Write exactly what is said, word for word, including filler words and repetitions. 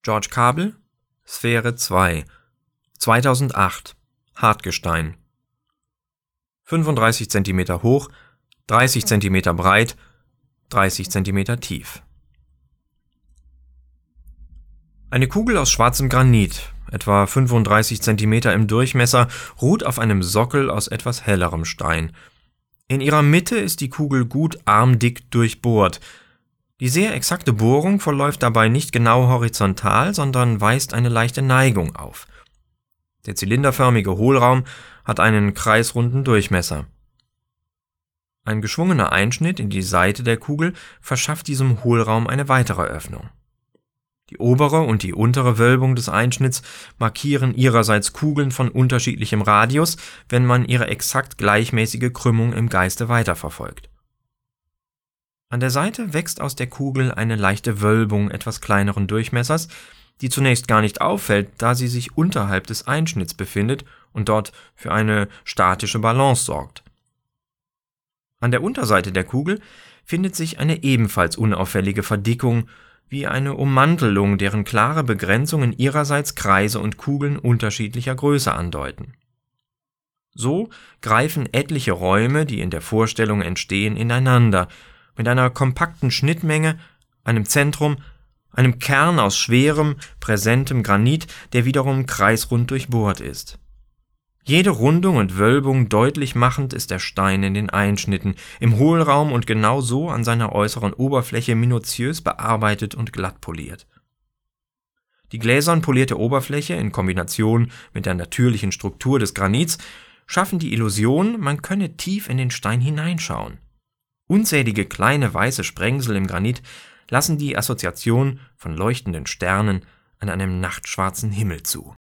George Kabel, Sphäre zwei, zweitausendacht, Hartgestein. fünfunddreißig Zentimeter hoch, dreißig Zentimeter breit, dreißig Zentimeter tief. Eine Kugel aus schwarzem Granit, etwa fünfunddreißig Zentimeter im Durchmesser, ruht auf einem Sockel aus etwas hellerem Stein. In ihrer Mitte ist die Kugel gut armdick durchbohrt. Die sehr exakte Bohrung verläuft dabei nicht genau horizontal, sondern weist eine leichte Neigung auf. Der zylinderförmige Hohlraum hat einen kreisrunden Durchmesser. Ein geschwungener Einschnitt in die Seite der Kugel verschafft diesem Hohlraum eine weitere Öffnung. Die obere und die untere Wölbung des Einschnitts markieren ihrerseits Kugeln von unterschiedlichem Radius, wenn man ihre exakt gleichmäßige Krümmung im Geiste weiterverfolgt. An der Seite wächst aus der Kugel eine leichte Wölbung etwas kleineren Durchmessers, die zunächst gar nicht auffällt, da sie sich unterhalb des Einschnitts befindet und dort für eine statische Balance sorgt. An der Unterseite der Kugel findet sich eine ebenfalls unauffällige Verdickung, wie eine Ummantelung, deren klare Begrenzungen ihrerseits Kreise und Kugeln unterschiedlicher Größe andeuten. So greifen etliche Räume, die in der Vorstellung entstehen, ineinander, mit einer kompakten Schnittmenge, einem Zentrum, einem Kern aus schwerem, präsentem Granit, der wiederum kreisrund durchbohrt ist. Jede Rundung und Wölbung deutlich machend ist der Stein in den Einschnitten, im Hohlraum und genau so an seiner äußeren Oberfläche minutiös bearbeitet und glatt poliert. Die gläsern polierte Oberfläche in Kombination mit der natürlichen Struktur des Granits schaffen die Illusion, man könne tief in den Stein hineinschauen. Unzählige kleine weiße Sprengsel im Granit lassen die Assoziation von leuchtenden Sternen an einem nachtschwarzen Himmel zu.